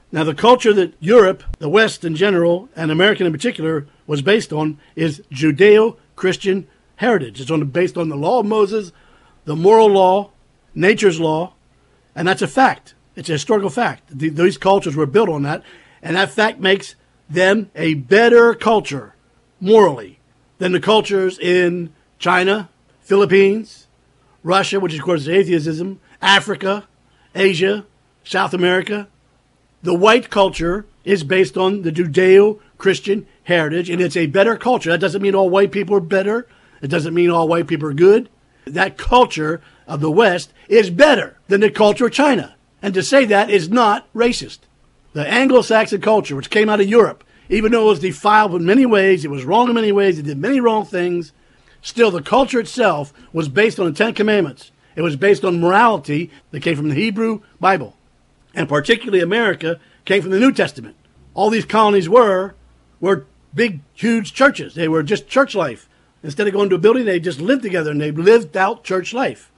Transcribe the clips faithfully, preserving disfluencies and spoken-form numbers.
Now, the culture that Europe, the West in general, and America in particular, was based on is Judeo-Christian heritage. It's on, based on the law of Moses, the moral law, nature's law, and that's a fact. It's a historical fact. The, these cultures were built on that, and that fact makes them a better culture, morally, than the cultures in China, Philippines, Russia, which of course is atheism, Africa, Asia, South America. The white culture is based on the Judeo-Christian heritage, and it's a better culture. That doesn't mean all white people are better. It doesn't mean all white people are good. That culture of the West is better than the culture of China. And to say that is not racist. The Anglo-Saxon culture, which came out of Europe, even though it was defiled in many ways, it was wrong in many ways, it did many wrong things, still the culture itself was based on the Ten Commandments. It was based on morality that came from the Hebrew Bible. And particularly America came from the New Testament. All these colonies were, were big, huge churches. They were just church life. Instead of going to a building, they just lived together and they lived out church life.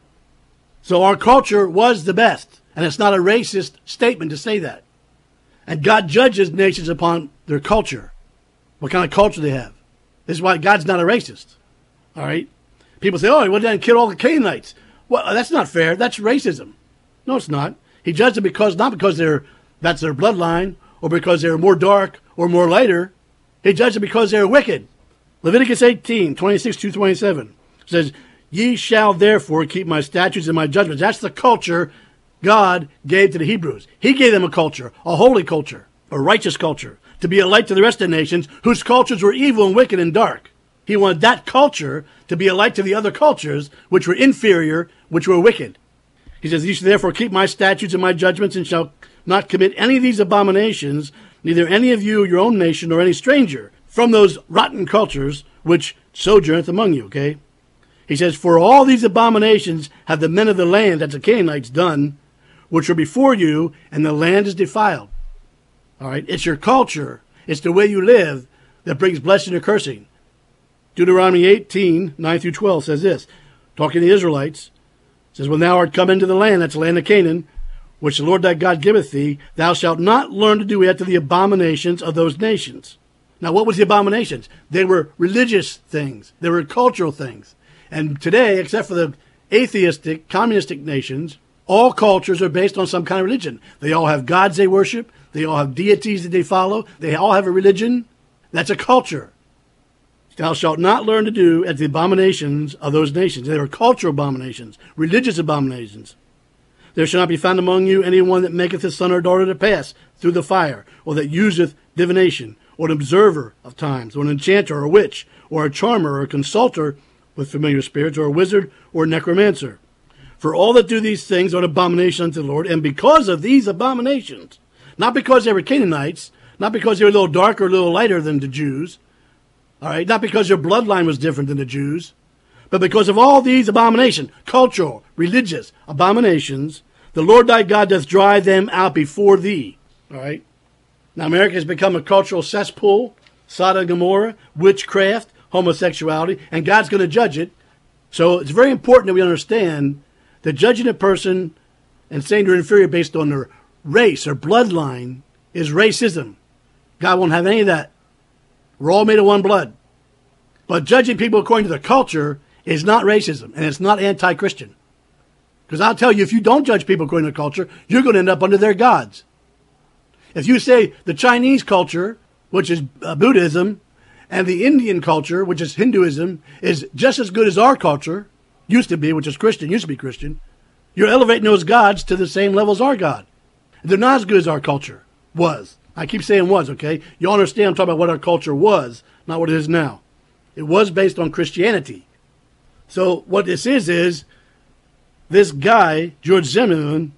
So our culture was the best. And it's not a racist statement to say that. And God judges nations upon their culture. What kind of culture they have. This is why God's not a racist. All right? People say, oh, he went down and killed all the Canaanites. Well, that's not fair. That's racism. No, it's not. He judged them because, not because they're, that's their bloodline, or because they're more dark or more lighter. He judged them because they're wicked. Leviticus eighteen, twenty-six to twenty-seven says, ye shall therefore keep my statutes and my judgments. That's the culture God gave to the Hebrews. He gave them a culture, a holy culture, a righteous culture, to be a light to the rest of the nations whose cultures were evil and wicked and dark. He wanted that culture to be a light to the other cultures, which were inferior, which were wicked. He says, ye shall therefore keep my statutes and my judgments, and shall not commit any of these abominations, neither any of you, your own nation, nor any stranger, from those rotten cultures which sojourneth among you, okay? He says, for all these abominations have the men of the land, that's the Canaanites, done, which are before you, and the land is defiled. All right? It's your culture. It's the way you live that brings blessing or cursing. Deuteronomy eighteen, nine through twelve says this, talking to the Israelites, says, when thou art come into the land, that's the land of Canaan, which the Lord thy God giveth thee, thou shalt not learn to do after the abominations of those nations. Now, what was the abominations? They were religious things. They were cultural things. And today, except for the atheistic, communistic nations, all cultures are based on some kind of religion. They all have gods they worship. They all have deities that they follow. They all have a religion. That's a culture. Thou shalt not learn to do at the abominations of those nations. They are cultural abominations, religious abominations. There shall not be found among you any one that maketh his son or daughter to pass through the fire, or that useth divination, or an observer of times, or an enchanter, or a witch, or a charmer, or a consulter with familiar spirits, or a wizard, or a necromancer. For all that do these things are an abomination unto the Lord, and because of these abominations, not because they were Canaanites, not because they were a little darker, a little lighter than the Jews, all right, not because their bloodline was different than the Jews, but because of all these abominations, cultural, religious abominations, the Lord thy God doth drive them out before thee. All right. Now, America has become a cultural cesspool, Sodom and Gomorrah, witchcraft, homosexuality, and God's going to judge it. So it's very important that we understand that judging a person and saying they're inferior based on their race or bloodline is racism. God won't have any of that. We're all made of one blood. But judging people according to their culture is not racism, and it's not anti-Christian. Because I'll tell you, if you don't judge people according to their culture, you're going to end up under their gods. If you say the Chinese culture, which is uh, Buddhism, and the Indian culture, which is Hinduism, is just as good as our culture, used to be, which is Christian, used to be Christian, you're elevating those gods to the same level as our God. They're not as good as our culture was. I keep saying was, okay? You understand I'm talking about what our culture was, not what it is now. It was based on Christianity. So what this is, is this guy, George Zimmerman,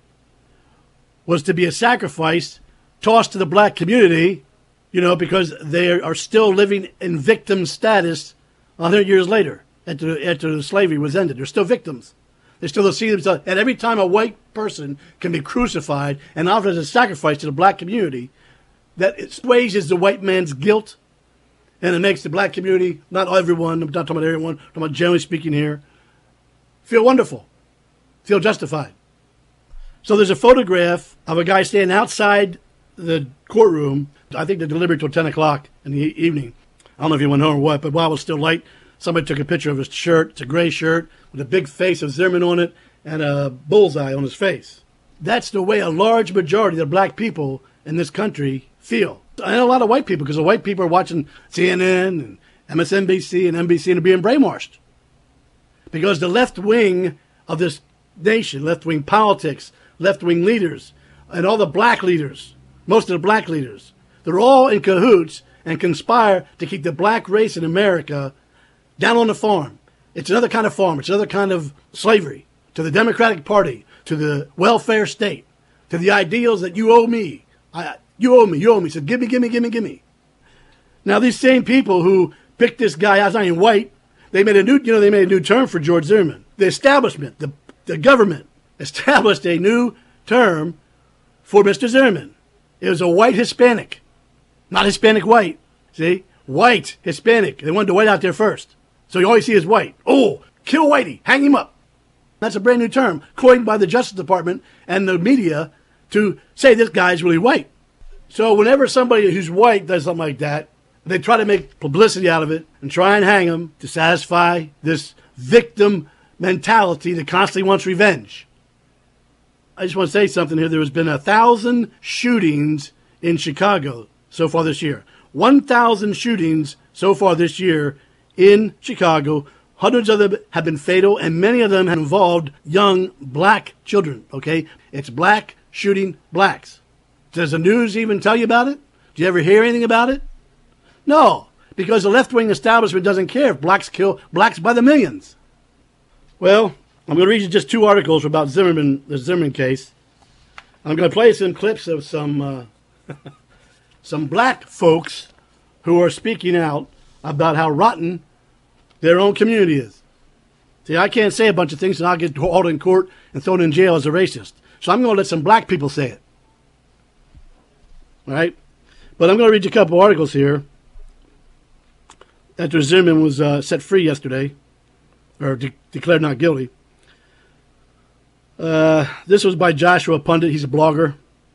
was to be a sacrifice tossed to the black community, you know, because they are still living in victim status one hundred years later, after, after the slavery was ended. They're still victims. They still see themselves. And every time a white person can be crucified and offered as a sacrifice to the black community, that assuages the white man's guilt, and it makes the black community, not everyone, I'm not talking about everyone, I'm talking about generally speaking here, feel wonderful, feel justified. So there's a photograph of a guy standing outside the courtroom. I think they delivered till ten o'clock in the evening. I don't know if he went home or what, but while it was still light, somebody took a picture of his shirt. It's a gray shirt with a big face of Zimmerman on it and a bullseye on his face. That's the way a large majority of the black people in this country feel. And a lot of white people, because the white people are watching C N N and M S N B C and N B C and are being brainwashed. Because the left wing of this nation, left-wing politics, left-wing leaders, and all the black leaders, most of the black leaders, they're all in cahoots and conspire to keep the black race in America down on the farm. It's another kind of farm. It's another kind of slavery to the Democratic Party, to the welfare state, to the ideals that you owe me. I, you owe me, you owe me. So give me, give me, give me, give me. Now, these same people who picked this guy out, not even white, they made a new, you know, they made a new term for George Zimmerman. The establishment, the, the government established a new term for Mister Zimmerman. It was a white Hispanic, not Hispanic white. See? White Hispanic. They wanted the white out there first. So you always see is white. Oh, kill Whitey. Hang him up. That's a brand new term coined by the Justice Department and the media to say this guy's really white. So whenever somebody who's white does something like that, they try to make publicity out of it and try and hang him to satisfy this victim mentality that constantly wants revenge. I just want to say something here. There has been a thousand shootings in Chicago so far this year. One thousand shootings so far this year in Chicago. Hundreds of them have been fatal, and many of them have involved young black children, okay? It's black shooting blacks. Does the news even tell you about it? Do you ever hear anything about it? No, because the left-wing establishment doesn't care if blacks kill blacks by the millions. Well, I'm going to read you just two articles about Zimmerman, the Zimmerman case. I'm going to play some clips of some uh, some black folks who are speaking out about how rotten their own community is. See, I can't say a bunch of things and I'll get hauled in court and thrown in jail as a racist. So I'm going to let some black people say it. All right? But I'm going to read you a couple articles here. After Zimmerman was uh, set free yesterday, or de- declared not guilty. Uh, this was by Joshua Pundit. He's a blogger.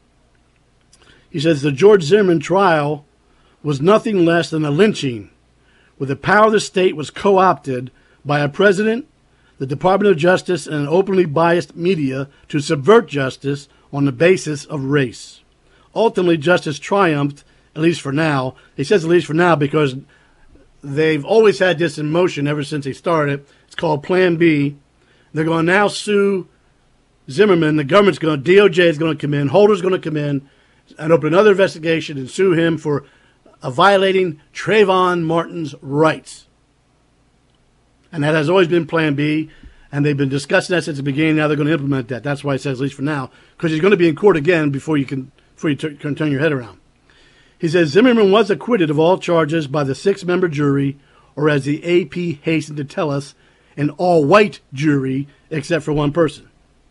He says, the George Zimmerman trial was nothing less than a lynching, where the power of the state was co-opted by a president, the Department of Justice, and an openly biased media to subvert justice on the basis of race. Ultimately, justice triumphed, at least for now. He says at least for now because they've always had this in motion ever since they started. It's called Plan B. They're going to now sue Zimmerman. The government's going to, D O J is going to come in, Holder's going to come in and open another investigation and sue him for uh, violating Trayvon Martin's rights. And that has always been Plan B, and they've been discussing that since the beginning. Now they're going to implement that. That's why it says at least for now, because he's going to be in court again before you can, before you t- can turn your head around. He says Zimmerman was acquitted of all charges by the six-member jury, or as the A P hastened to tell us, an all-white jury, except for one person.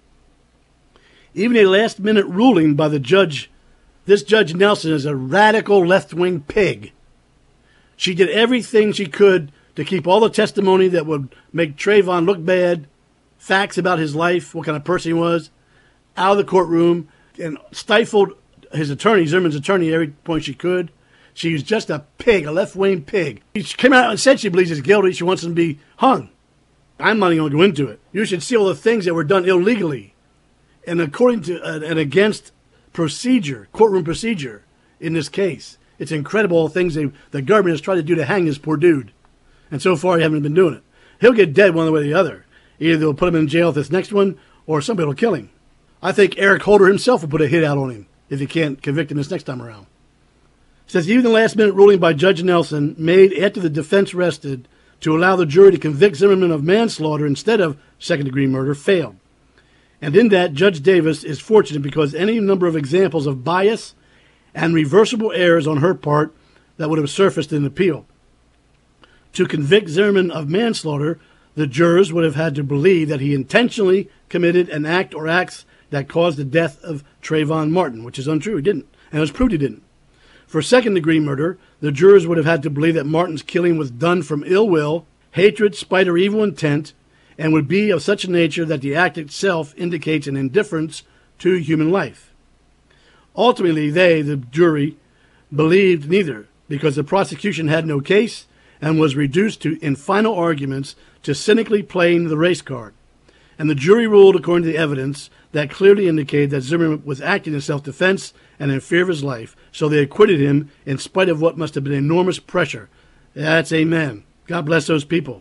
Even a last-minute ruling by the judge, this Judge Nelson is a radical left-wing pig. She did everything she could to keep all the testimony that would make Trayvon look bad, facts about his life, what kind of person he was, out of the courtroom, and stifled his attorney, Zimmerman's attorney, every point she could. She was just a pig, a left-wing pig. She came out and said she believes he's guilty. She wants him to be hung. I'm not even going to go into it. You should see all the things that were done illegally and according to uh, and against procedure, courtroom procedure in this case. It's incredible all the things they, the government has tried to do to hang this poor dude. And so far, he hasn't been doing it. He'll get dead one way or the other. Either they'll put him in jail with this next one, or somebody will kill him. I think Eric Holder himself will put a hit out on him if he can't convict him this next time around. It says, even the last-minute ruling by Judge Nelson, made after the defense rested to allow the jury to convict Zimmerman of manslaughter instead of second-degree murder, failed. And in that, Judge Davis is fortunate because any number of examples of bias and reversible errors on her part that would have surfaced in the appeal. To convict Zimmerman of manslaughter, the jurors would have had to believe that he intentionally committed an act or acts that caused the death of Trayvon Martin, which is untrue. He didn't, and it was proved he didn't. For second-degree murder, the jurors would have had to believe that Martin's killing was done from ill will, hatred, spite, or evil intent, and would be of such a nature that the act itself indicates an indifference to human life. Ultimately, they, the jury, believed neither, because the prosecution had no case and was reduced to, in final arguments, to cynically playing the race card. And the jury ruled, according to the evidence, that clearly indicated that Zimmerman was acting in self-defense and in fear of his life, so they acquitted him in spite of what must have been enormous pressure. That's amen. God bless those people.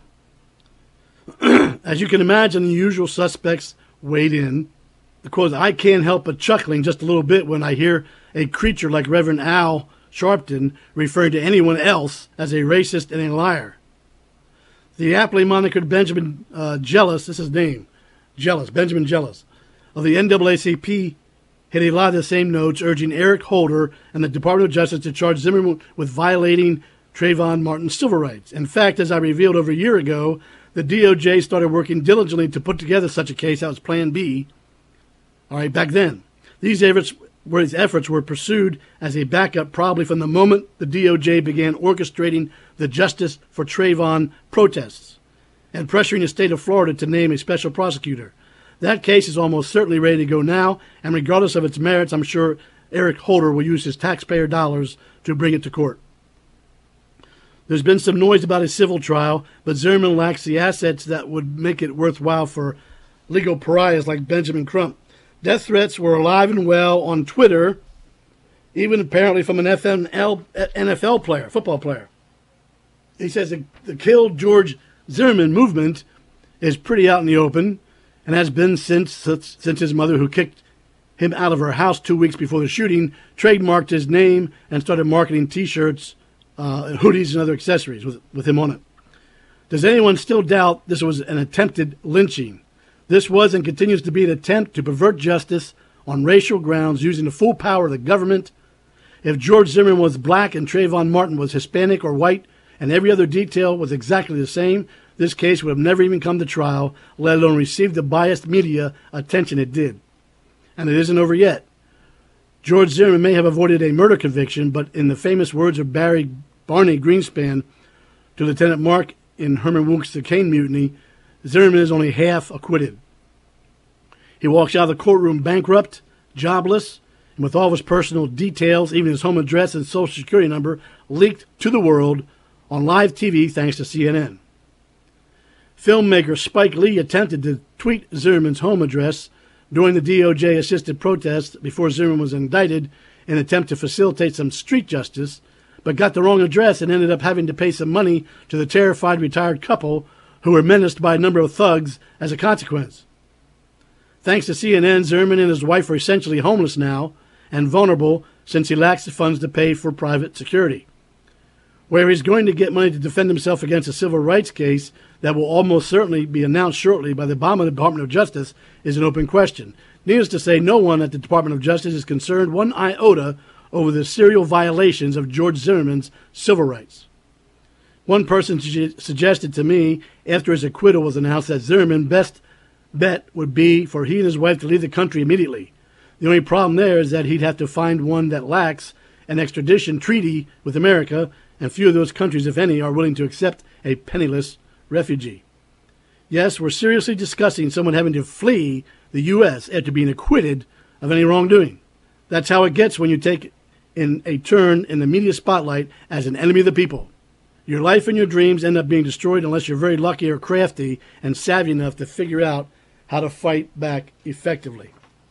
As you can imagine, the usual suspects weighed in. Of course, I can't help but chuckling just a little bit when I hear a creature like Reverend Al Sharpton referring to anyone else as a racist and a liar. The aptly monikered Benjamin uh, Jealous, this is his name, Jealous, Benjamin Jealous, of the N double A C P hit a lot of the same notes, urging Eric Holder and the Department of Justice to charge Zimmerman with violating Trayvon Martin's civil rights. In fact, as I revealed over a year ago, the D O J started working diligently to put together such a case. That was Plan B. All right, back then. These efforts, were, these efforts were pursued as a backup probably from the moment the D O J began orchestrating the Justice for Trayvon protests and pressuring the state of Florida to name a special prosecutor. That case is almost certainly ready to go now, and regardless of its merits, I'm sure Eric Holder will use his taxpayer dollars to bring it to court. There's been some noise about his civil trial, but Zimmerman lacks the assets that would make it worthwhile for legal pariahs like Benjamin Crump. Death threats were alive and well on Twitter, even apparently from an N F L player, football player. He says the, the Kill George Zimmerman movement is pretty out in the open and has been since since his mother, who kicked him out of her house two weeks before the shooting, trademarked his name and started marketing T-shirts, uh, hoodies, and other accessories with, with him on it. Does anyone still doubt this was an attempted lynching? This was and continues to be an attempt to pervert justice on racial grounds using the full power of the government. If George Zimmerman was black and Trayvon Martin was Hispanic or white and every other detail was exactly the same, this case would have never even come to trial, let alone received the biased media attention it did. And it isn't over yet. George Zimmerman may have avoided a murder conviction, but in the famous words of Barry Barney Greenspan to Lieutenant Mark in Herman Wouk's The Caine Mutiny, Zimmerman is only half acquitted. He walks out of the courtroom bankrupt, jobless, and with all of his personal details, even his home address and social security number, leaked to the world on live T V thanks to C N N. Filmmaker Spike Lee attempted to tweet Zimmerman's home address during the D O J-assisted protests before Zimmerman was indicted in an attempt to facilitate some street justice, but got the wrong address and ended up having to pay some money to the terrified retired couple who were menaced by a number of thugs as a consequence. Thanks to C N N, Zimmerman and his wife are essentially homeless now and vulnerable since he lacks the funds to pay for private security. Where he's going to get money to defend himself against a civil rights case that will almost certainly be announced shortly by the Obama Department of Justice is an open question. Needless to say, no one at the Department of Justice is concerned one iota over the serial violations of George Zimmerman's civil rights. One person su- suggested to me, after his acquittal was announced, that Zimmerman's best bet would be for he and his wife to leave the country immediately. The only problem there is that he'd have to find one that lacks an extradition treaty with America, and few of those countries, if any, are willing to accept a penniless refugee. Yes, we're seriously discussing someone having to flee the U S after being acquitted of any wrongdoing. That's how it gets when you take in a turn in the media spotlight as an enemy of the people. Your life and your dreams end up being destroyed unless you're very lucky or crafty and savvy enough to figure out how to fight back effectively.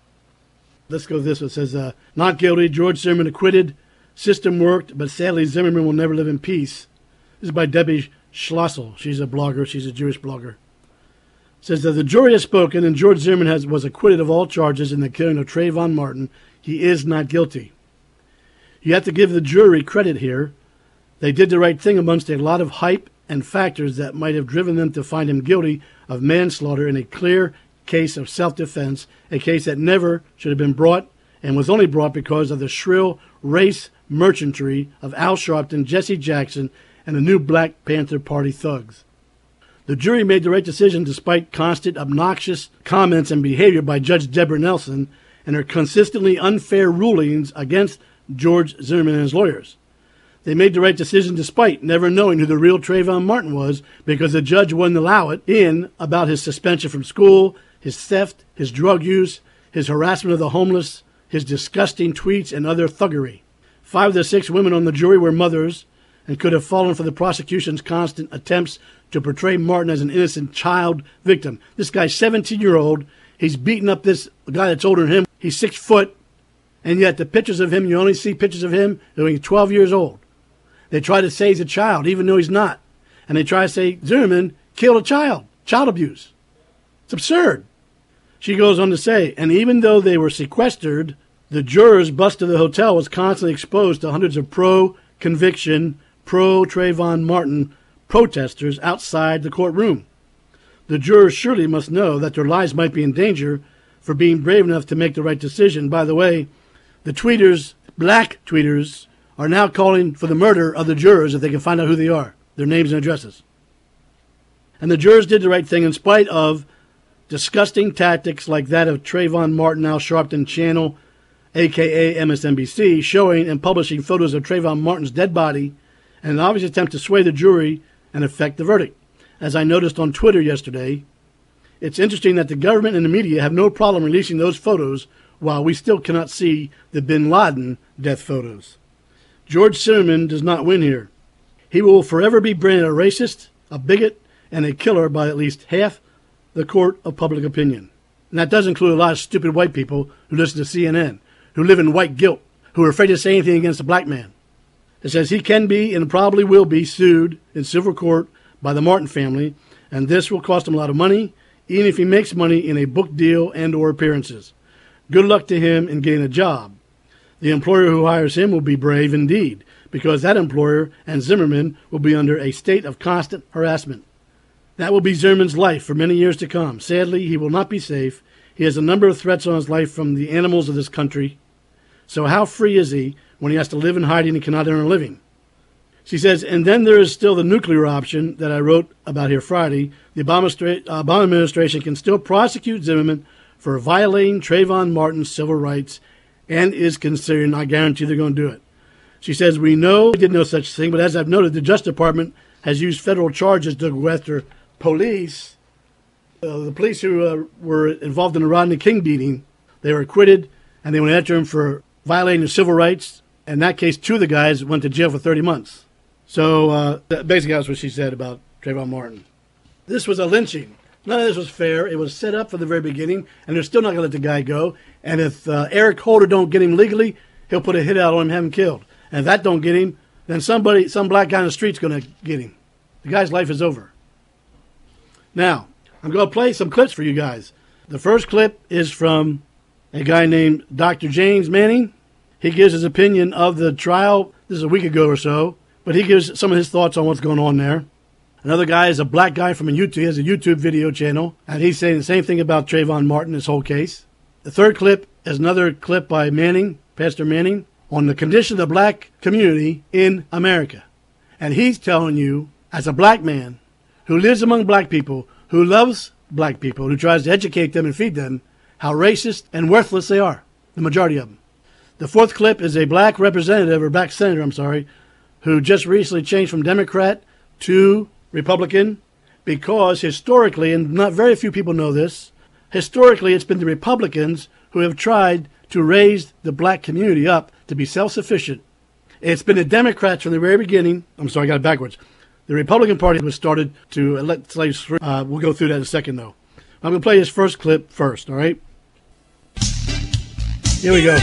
Let's go to this one. It says, uh, not guilty, George Zimmerman acquitted. System worked, but sadly Zimmerman will never live in peace. This is by Debbie Schlossel. She's a blogger. She's a Jewish blogger. It says that the jury has spoken and George Zimmerman has, was acquitted of all charges in the killing of Trayvon Martin. He is not guilty. You have to give the jury credit here. They did the right thing amongst a lot of hype and factors that might have driven them to find him guilty of manslaughter in a clear case of self-defense, a case that never should have been brought and was only brought because of the shrill race merchantry of Al Sharpton, Jesse Jackson, and the new Black Panther Party thugs. The jury made the right decision despite constant obnoxious comments and behavior by Judge Deborah Nelson and her consistently unfair rulings against George Zimmerman and his lawyers. They made the right decision despite never knowing who the real Trayvon Martin was, because the judge wouldn't allow it in about his suspension from school, his theft, his drug use, his harassment of the homeless, his disgusting tweets and other thuggery. Five of the six women on the jury were mothers and could have fallen for the prosecution's constant attempts to portray Martin as an innocent child victim. This guy's seventeen-year-old. He's beating up this guy that's older than him. He's six foot, and yet the pictures of him, you only see pictures of him when he's twelve years old. They try to say he's a child, even though he's not. And they try to say Zimmerman killed a child, child abuse. It's absurd. She goes on to say, and even though they were sequestered, the jurors' bus to the hotel was constantly exposed to hundreds of pro-conviction, pro-Trayvon Martin protesters outside the courtroom. The jurors surely must know that their lives might be in danger for being brave enough to make the right decision. By the way, the tweeters, black tweeters, are now calling for the murder of the jurors if they can find out who they are, their names and addresses. And the jurors did the right thing in spite of disgusting tactics like that of Trayvon Martin, Al Sharpton channel, a k a. M S N B C, showing and publishing photos of Trayvon Martin's dead body in an obvious attempt to sway the jury and affect the verdict. As I noticed on Twitter yesterday, it's interesting that the government and the media have no problem releasing those photos while we still cannot see the bin Laden death photos. George Zimmerman does not win here. He will forever be branded a racist, a bigot, and a killer by at least half the court of public opinion. And that does include a lot of stupid white people who listen to C N N, who live in white guilt, who are afraid to say anything against a black man. It says he can be and probably will be sued in civil court by the Martin family, and this will cost him a lot of money, even if he makes money in a book deal and or appearances. Good luck to him in getting a job. The employer who hires him will be brave indeed, because that employer and Zimmerman will be under a state of constant harassment. That will be Zimmerman's life for many years to come. Sadly, he will not be safe. He has a number of threats on his life from the animals of this country. So how free is he when he has to live in hiding and cannot earn a living? She says, and then there is still the nuclear option that I wrote about here Friday. The Obama, Obama administration can still prosecute Zimmerman for violating Trayvon Martin's civil rights and is considering, I guarantee they're going to do it. She says, we know they did no such thing, but as I've noted, the Justice Department has used federal charges to go after police. Uh, the police who uh, were involved in the Rodney King beating, they were acquitted, and they went after him for violating the civil rights. In that case, two of the guys went to jail for thirty months. So uh, basically that's what she said about Trayvon Martin. This was a lynching. None of this was fair. It was set up from the very beginning, and they're still not going to let the guy go. And if uh, Eric Holder don't get him legally, he'll put a hit out on him, have him killed. And if that don't get him, then somebody, some black guy on the street's going to get him. The guy's life is over. Now, I'm going to play some clips for you guys. The first clip is from a guy named Doctor James Manning. He gives his opinion of the trial. This is a week ago or so. But he gives some of his thoughts on what's going on there. Another guy is a black guy from a YouTube. He has a YouTube video channel, and he's saying the same thing about Trayvon Martin, this whole case. The third clip is another clip by Manning, Pastor Manning, on the condition of the black community in America. And he's telling you, as a black man who lives among black people, who loves black people, who tries to educate them and feed them, how racist and worthless they are, the majority of them. The fourth clip is a black representative, or black senator, I'm sorry, who just recently changed from Democrat to Republican because historically, and not very few people know this, historically it's been the Republicans who have tried to raise the black community up to be self-sufficient. It's been the Democrats from the very beginning. I'm sorry, I got it backwards. The Republican Party was started to let slaves free. Uh, we'll go through that in a second, though. I'm going to play his first clip first, all right? Here we go.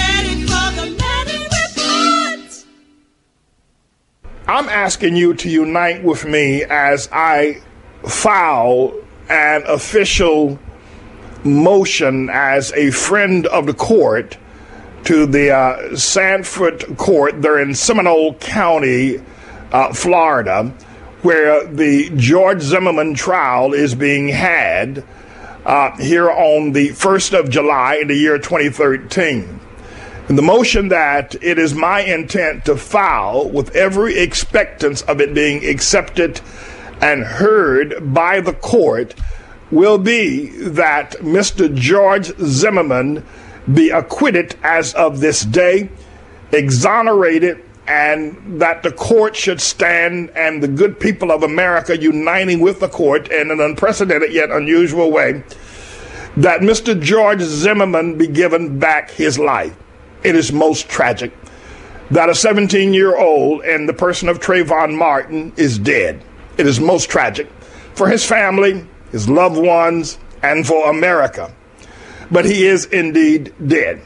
I'm asking you to unite with me as I file an official motion as a friend of the court to the uh, Sanford Court. They're in Seminole County, uh, Florida, where the George Zimmerman trial is being had uh, here on the first of July in the year twenty thirteen. And the motion that it is my intent to file with every expectance of it being accepted and heard by the court will be that Mister George Zimmerman be acquitted as of this day, exonerated, and that the court should stand and the good people of America uniting with the court in an unprecedented yet unusual way, that Mister George Zimmerman be given back his life. it is most tragic that a seventeen-year-old in the person of Trayvon Martin is dead. It is most tragic for his family, his loved ones, and for America. But he is indeed dead.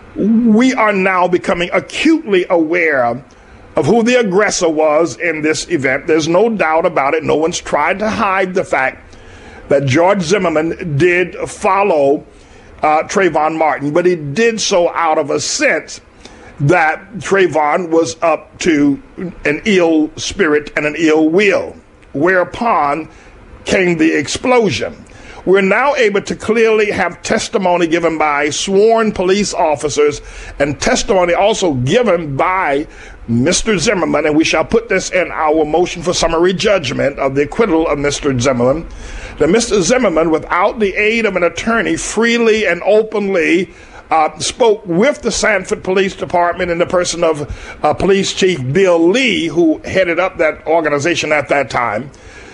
We are now becoming acutely aware of who the aggressor was in this event. There's no doubt about it. No one's tried to hide the fact that George Zimmerman did follow uh, Trayvon Martin, but he did so out of a sense that Trayvon was up to an ill spirit and an ill will, whereupon came the explosion. We're now able to clearly have testimony given by sworn police officers and testimony also given by Mister Zimmerman, and we shall put this in our motion for summary judgment of the acquittal of Mister Zimmerman, that Mister Zimmerman, without the aid of an attorney, freely and openly uh, spoke with the Sanford Police Department in the person of uh, Police Chief Bill Lee, who headed up that organization at that time,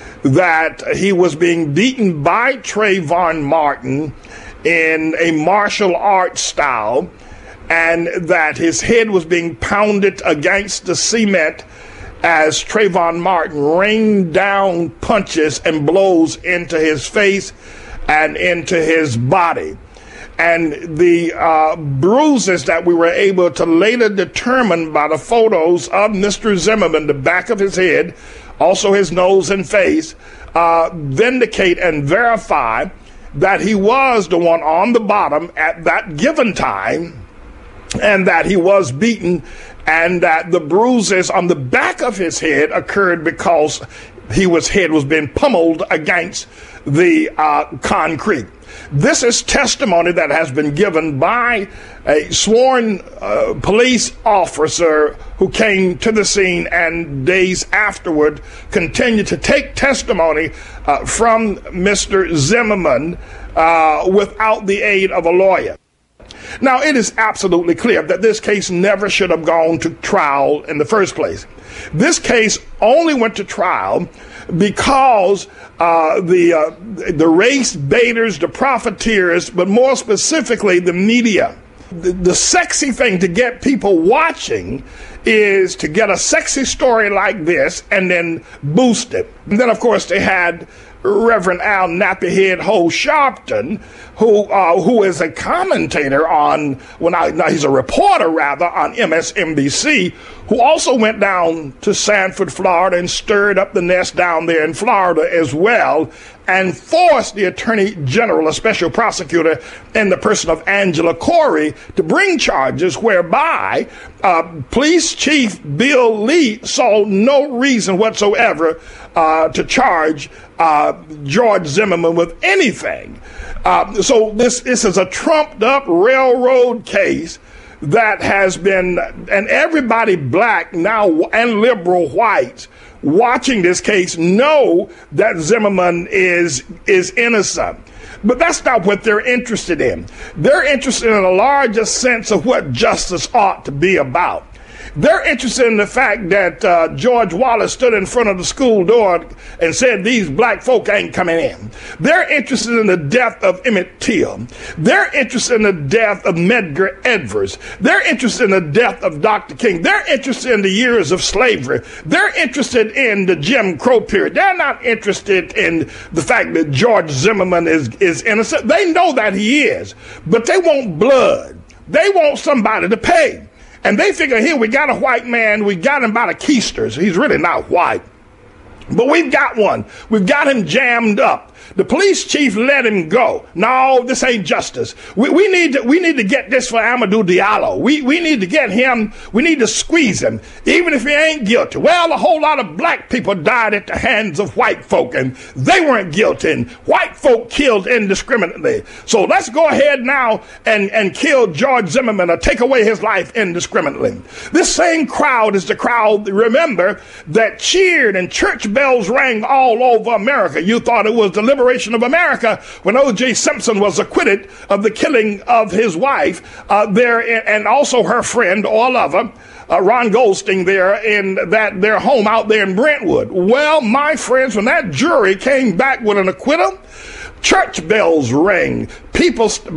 that he was being beaten by Trayvon Martin in a martial arts style, and that his head was being pounded against the cement as Trayvon Martin rained down punches and blows into his face and into his body. And the uh, bruises that we were able to later determine by the photos of Mister Zimmerman, the back of his head, also his nose and face, uh, vindicate and verify that he was the one on the bottom at that given time, and that he was beaten, and that the bruises on the back of his head occurred because he was head was being pummeled against the uh, concrete. This is testimony that has been given by a sworn uh, police officer who came to the scene and days afterward continued to take testimony uh, from Mister Zimmerman uh, without the aid of a lawyer. Now, it is absolutely clear that this case never should have gone to trial in the first place. This case only went to trial because uh, the uh, the race baiters, the profiteers, but more specifically the media. The, the sexy thing to get people watching is to get a sexy story like this and then boost it. And then, of course, they had Reverend Al Nappyhead Ho Sharpton, who uh, who is a commentator on, well, now, now he's a reporter rather, on M S N B C, who also went down to Sanford, Florida, and stirred up the nest down there in Florida as well, and forced the Attorney General, a special prosecutor in the person of Angela Corey, to bring charges whereby uh, Police Chief Bill Lee saw no reason whatsoever uh, to charge uh, George Zimmerman with anything. Uh, so this, this is a trumped up railroad case that has been, and everybody black now and liberal whites watching this case know that Zimmerman is is innocent. But that's not what they're interested in. They're interested in a larger sense of what justice ought to be about. They're interested in the fact that uh, George Wallace stood in front of the school door and said, these black folk ain't coming in. They're interested in the death of Emmett Till. They're interested in the death of Medgar Evers. They're interested in the death of Doctor King. They're interested in the years of slavery. They're interested in the Jim Crow period. They're not interested in the fact that George Zimmerman is, is innocent. They know that he is, but they want blood. They want somebody to pay. And they figure, here, we got a white man, we got him by the keisters. He's really not white. But we've got one. We've got him jammed up. The police chief let him go. No, this ain't justice. We, we need to, we need to get this for Amadou Diallo. We, we need to get him, we need to squeeze him, even if he ain't guilty. Well, a whole lot of black people died at the hands of white folk, and they weren't guilty, and white folk killed indiscriminately. So let's go ahead now and, and kill George Zimmerman or take away his life indiscriminately. This same crowd is the crowd, remember, that cheered and church bells rang all over America. You thought it was the liberation of America when O J Simpson was acquitted of the killing of his wife uh, there, in, and also her friend or lover, uh, Ron Goldstein, there in that their home out there in Brentwood. Well, my friends, when that jury came back with an acquittal, church bells rang. People, black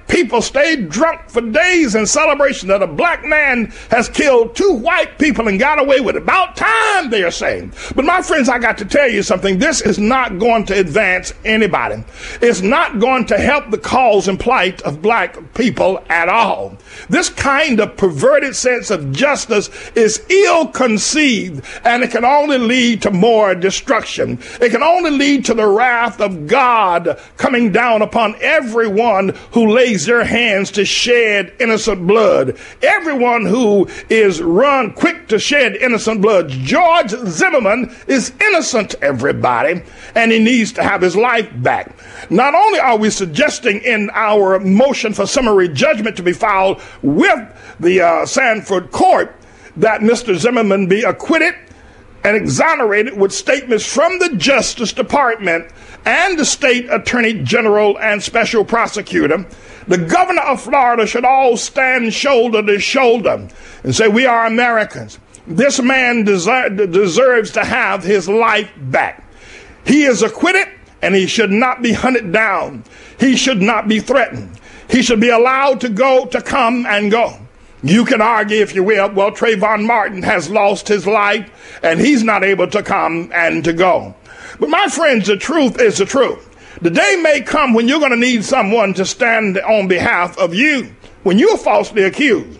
people stayed drunk for days in celebration that a black man has killed two white people and got away with it. About time, they are saying. But my friends, I got to tell you something. This is not going to advance anybody. It's not going to help the cause and plight of black people at all. This kind of perverted sense of justice is ill-conceived, and it can only lead to more destruction. It can only lead to the wrath of God coming down upon everyone who lays their hands to shed innocent blood. Everyone who is run quick to shed innocent blood. George Zimmerman is innocent, everybody, and he needs to have his life back. Not only are we suggesting in our motion for summary judgment to be filed with the uh, Sanford court that Mister Zimmerman be acquitted and exonerated with statements from the Justice Department and the state attorney general and special prosecutor, the governor of Florida should all stand shoulder to shoulder and say, we are Americans. This man deser- deserves to have his life back. He is acquitted, and he should not be hunted down. He should not be threatened. He should be allowed to go, to come and go. You can argue, if you will, well, Trayvon Martin has lost his life, and he's not able to come and to go. But my friends, the truth is the truth. The day may come when you're going to need someone to stand on behalf of you, when you're falsely accused,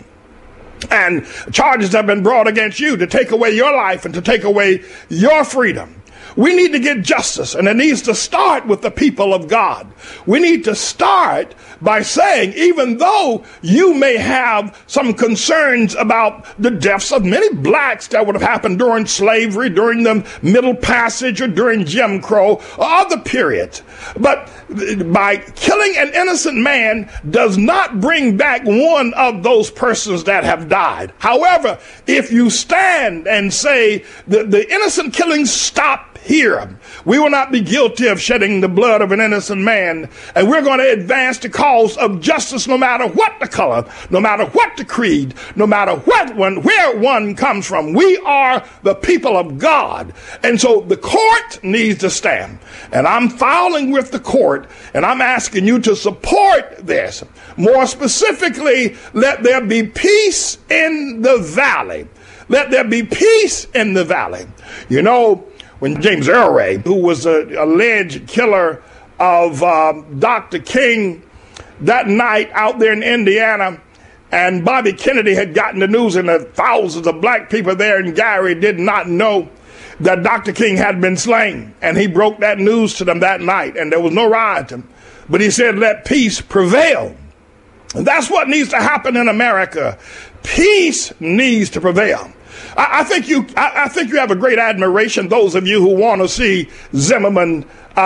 and charges have been brought against you to take away your life and to take away your freedom. We need to get justice, and it needs to start with the people of God. We need to start by saying, even though you may have some concerns about the deaths of many blacks that would have happened during slavery, during the Middle Passage, or during Jim Crow, or other periods, but by killing an innocent man does not bring back one of those persons that have died. However, if you stand and say that the innocent killings stop here, we will not be guilty of shedding the blood of an innocent man, and we're going to advance the cause of justice no matter what the color, no matter what the creed, no matter what one, where one comes from. We are the people of God, and so the court needs to stand, and I'm filing with the court, and I'm asking you to support this. More specifically, let there be peace in the valley. Let there be peace in the valley. You know, when James Earl Ray, who was an alleged killer of um, Doctor King, that night out there in Indiana, and Bobby Kennedy had gotten the news, and the thousands of black people there in Gary did not know that Doctor King had been slain. And he broke that news to them that night, and there was no rioting. But he said, let peace prevail. And that's what needs to happen in America. Peace needs to prevail. I, I think you I, I think you have a great admiration, those of you who want to see Zimmerman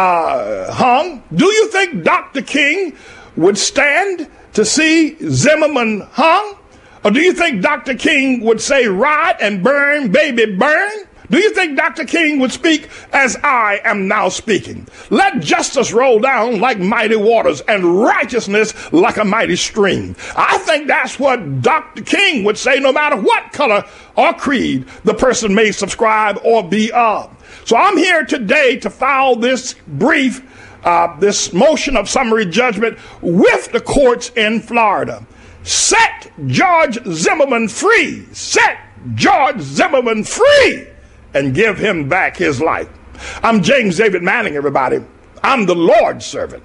uh, hung. Do you think Doctor King would stand to see Zimmerman hung? Or do you think Doctor King would say, riot and burn, baby, burn? Do you think Doctor King would speak as I am now speaking? Let justice roll down like mighty waters and righteousness like a mighty stream. I think that's what Doctor King would say, no matter what color or creed the person may subscribe or be of. So I'm here today to file this brief, uh, this motion of summary judgment with the courts in Florida. Set George Zimmerman free. Set George Zimmerman free. And give him back his life. I'm James David Manning, everybody. I'm the Lord's servant.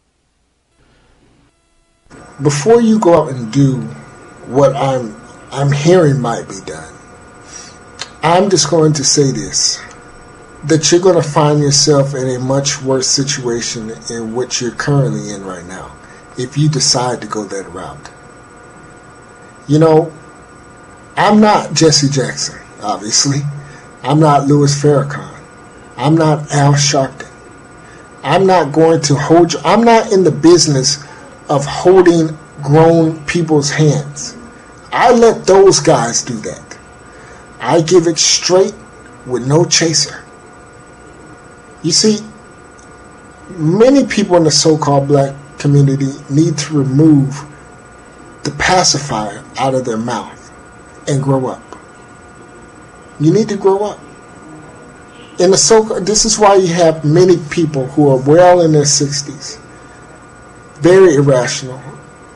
Before you go out and do what I'm I'm hearing might be done, I'm just going to say this, that you're going to find yourself in a much worse situation in which you're currently in right now if you decide to go that route. You know, I'm not Jesse Jackson, obviously. I'm not Louis Farrakhan. I'm not Al Sharpton. I'm not going to hold you. I'm not in the business of holding grown people's hands. I let those guys do that. I give it straight with no chaser. You see, many people in the so-called black community need to remove the pacifier out of their mouth and grow up. You need to grow up. In the so this is why you have many people who are well in their sixties, very irrational,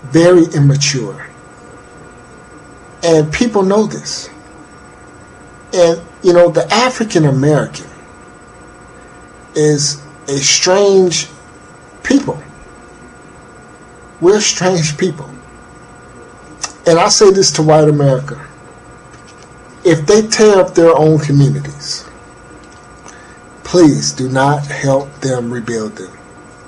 very immature. And people know this. And, you know, the African American is a strange people. We're strange people. And I say this to white America. If they tear up their own communities, please do not help them rebuild them.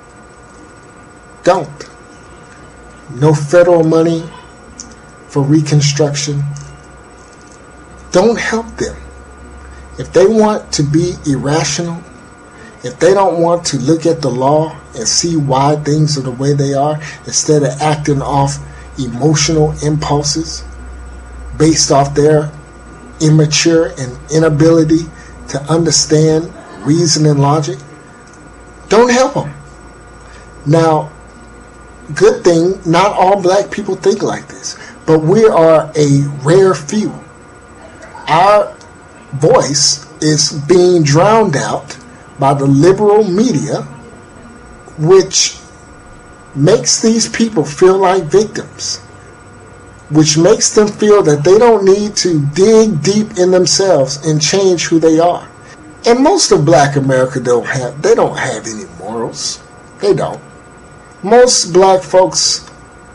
Don't. No federal money for reconstruction. Don't help them. If they want to be irrational, if they don't want to look at the law and see why things are the way they are, instead of acting off emotional impulses based off their immature and inability to understand reason and logic, don't help them. Now, good thing, not all black people think like this, but we are a rare few. Our voice is being drowned out by the liberal media, which makes these people feel like victims, which makes them feel that they don't need to dig deep in themselves and change who they are. And most of black America don't have, they don't have any morals. They don't. Most black folks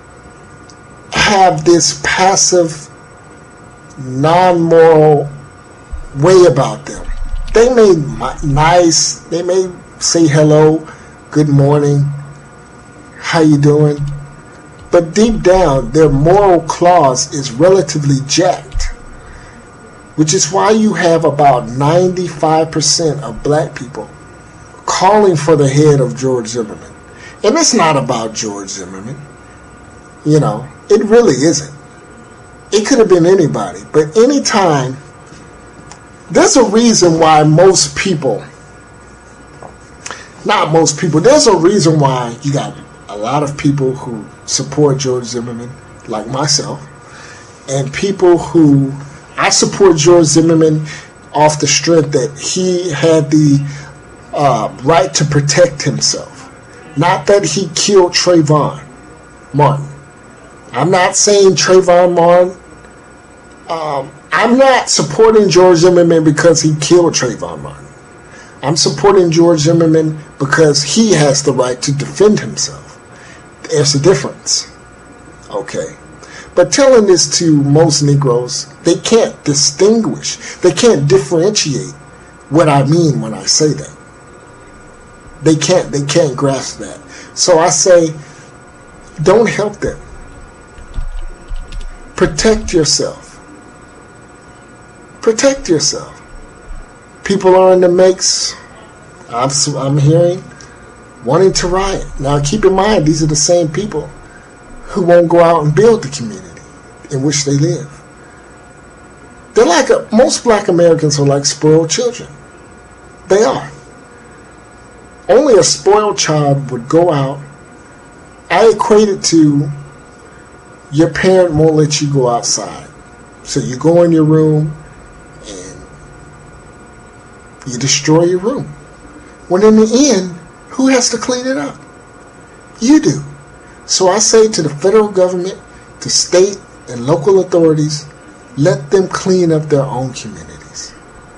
have this passive, non-moral way about them. They may nice, they may say hello, good morning, how you doing? But deep down, their moral clause is relatively jacked, which is why you have about ninety-five percent of black people calling for the head of George Zimmerman. And it's not about George Zimmerman. You know, it really isn't. It could have been anybody. But anytime, there's a reason why most people, not most people, there's a reason why you got a lot of people who support George Zimmerman, like myself, and people who, I support George Zimmerman off the strength that he had the uh, right to protect himself. Not that he killed Trayvon Martin. I'm not saying Trayvon Martin. Um, I'm not supporting George Zimmerman because he killed Trayvon Martin. I'm supporting George Zimmerman because he has the right to defend himself. There's a difference. Okay. But telling this to most Negroes, they can't distinguish. They can't differentiate what I mean when I say that. They can't, they can't grasp that. So I say, don't help them. Protect yourself. Protect yourself. People are in the makes, I'm, I'm hearing, wanting to riot. Now keep in mind, these are the same people who won't go out and build the community in which they live. They're like, a, most black Americans are like spoiled children. They are. Only a spoiled child would go out. I equate it to your parent won't let you go outside. So you go in your room and you destroy your room. When in the end, who has to clean it up? You do. So I say to the federal government, to state and local authorities, let them clean up their own communities.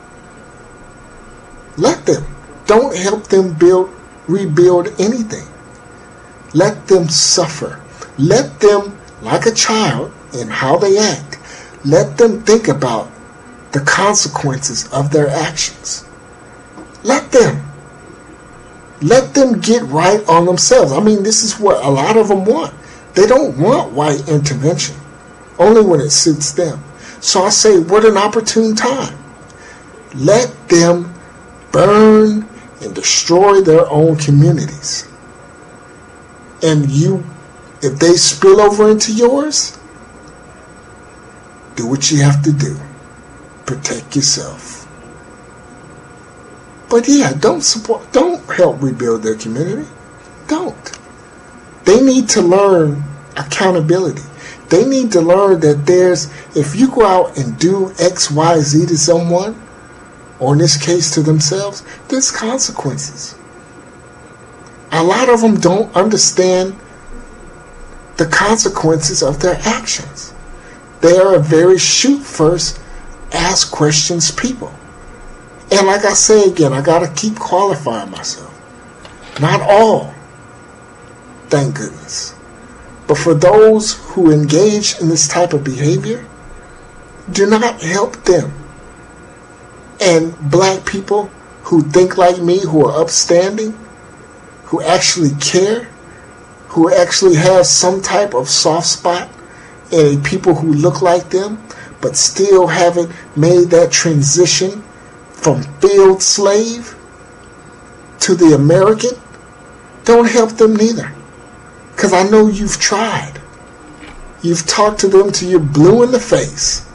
Let them. Don't help them build, rebuild anything. Let them suffer. Let them, like a child in how they act, let them think about the consequences of their actions. Let them. Let them get right on themselves. I mean, this is what a lot of them want. They don't want white intervention, only when it suits them. So I say, what an opportune time. Let them burn and destroy their own communities. And you, if they spill over into yours, do what you have to do. Protect yourself. But yeah, don't support, don't help rebuild their community. Don't. They need to learn accountability. They need to learn that there's, if you go out and do X, Y, Z to someone, or in this case to themselves, there's consequences. A lot of them don't understand the consequences of their actions. They are a very shoot first, ask questions people. And like I say again, I got to keep qualifying myself. Not all, thank goodness. But for those who engage in this type of behavior, do not help them. And black people who think like me, who are upstanding, who actually care, who actually have some type of soft spot in people who look like them, but still haven't made that transition from field slave to the American, don't help them neither. Because I know you've tried. You've talked to them till you're blue in the face.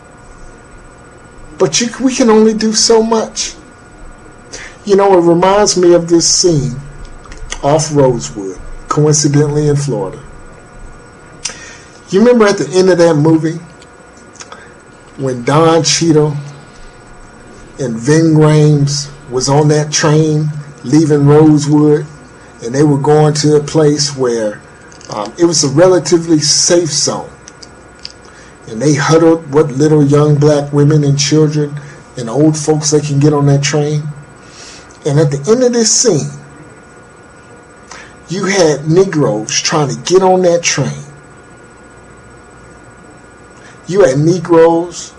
But you, we can only do so much. You know, it reminds me of this scene off Rosewood, coincidentally in Florida. You remember at the end of that movie when Don Cheadle and Ving Rhames was on that train leaving Rosewood, and they were going to a place where um, it was a relatively safe zone. And they huddled what little young black women and children and old folks that can get on that train. And at the end of this scene, you had Negroes trying to get on that train. You had Negroes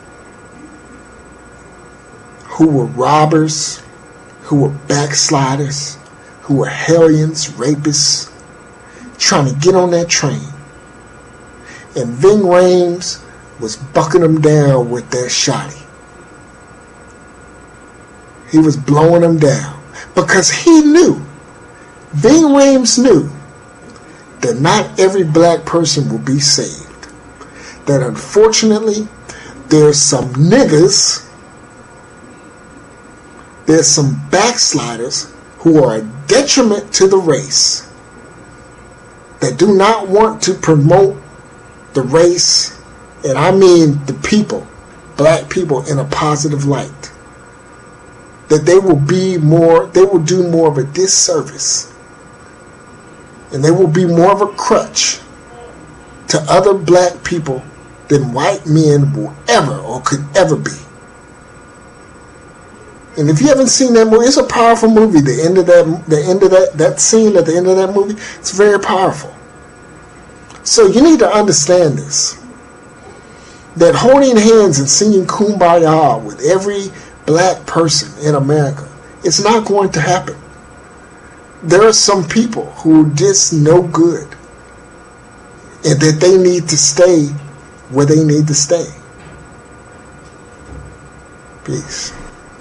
who were robbers, who were backsliders, who were hellions, rapists, trying to get on that train. And Ving Rhames was bucking them down with that shotty. He was blowing them down because he knew, Ving Rhames knew, that not every black person will be saved. That unfortunately, there's some niggas, there's some backsliders who are a detriment to the race, that do not want to promote the race, and I mean the people, black people, in a positive light. That they will be more, they will do more of a disservice, and they will be more of a crutch to other black people than white men will ever or could ever be. And if you haven't seen that movie, it's a powerful movie. The end of that, the end of that, that scene at the end of that movie, it's very powerful. So you need to understand this. That holding hands and singing Kumbaya with every black person in America, it's not going to happen. There are some people who are just no good, and that they need to stay where they need to stay. Peace.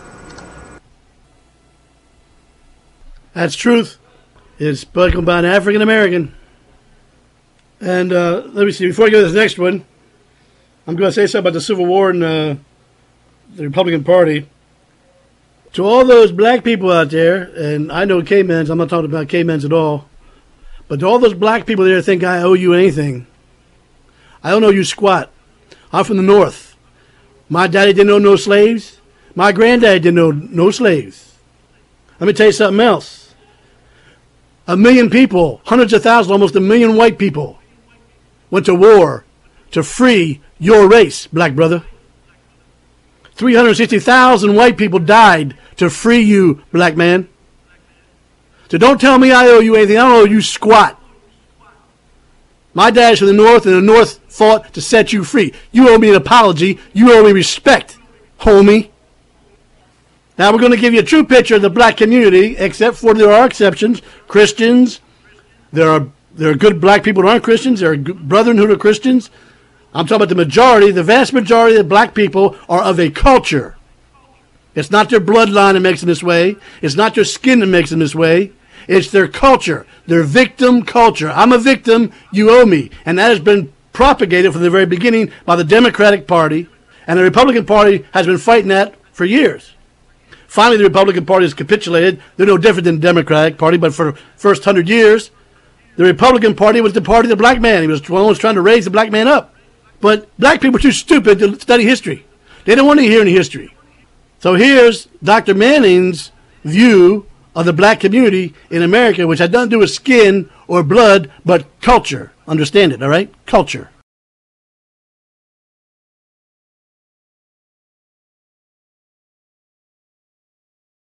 That's truth. It's spoken by an African American. And uh, let me see, before I go to the next one, I'm going to say something about the Civil War and uh, the Republican Party. To all those black people out there, and I know Caymans, I'm not talking about Caymans at all, but to all those black people there think I owe you anything, I don't owe you squat. I'm from the North. My daddy didn't own no slaves. My granddaddy didn't own no slaves. Let me tell you something else. A million people, hundreds of thousands, almost a million white people went to war to free your race, black brother. three hundred sixty thousand white people died to free you, black man. So don't tell me I owe you anything. I don't owe you squat. My dad's from the North, and the North fought to set you free. You owe me an apology. You owe me respect, homie. Now we're going to give you a true picture of the black community, except for there are exceptions. Christians, there are there are good black people who aren't Christians. There are brethren who are Christians. I'm talking about the majority, the vast majority of black people are of a culture. It's not their bloodline that makes them this way. It's not their skin that makes them this way. It's their culture, their victim culture. I'm a victim, you owe me. And that has been propagated from the very beginning by the Democratic Party. And the Republican Party has been fighting that for years. Finally, the Republican Party has capitulated. They're no different than the Democratic Party, but for the first hundred years, the Republican Party was the party of the black man. He was the one who was trying to raise the black man up. But black people are too stupid to study history. They don't want to hear any history. So here's Doctor Manning's view of the black community in America, which had nothing to do with skin or blood, but culture. Understand it, all right? Culture.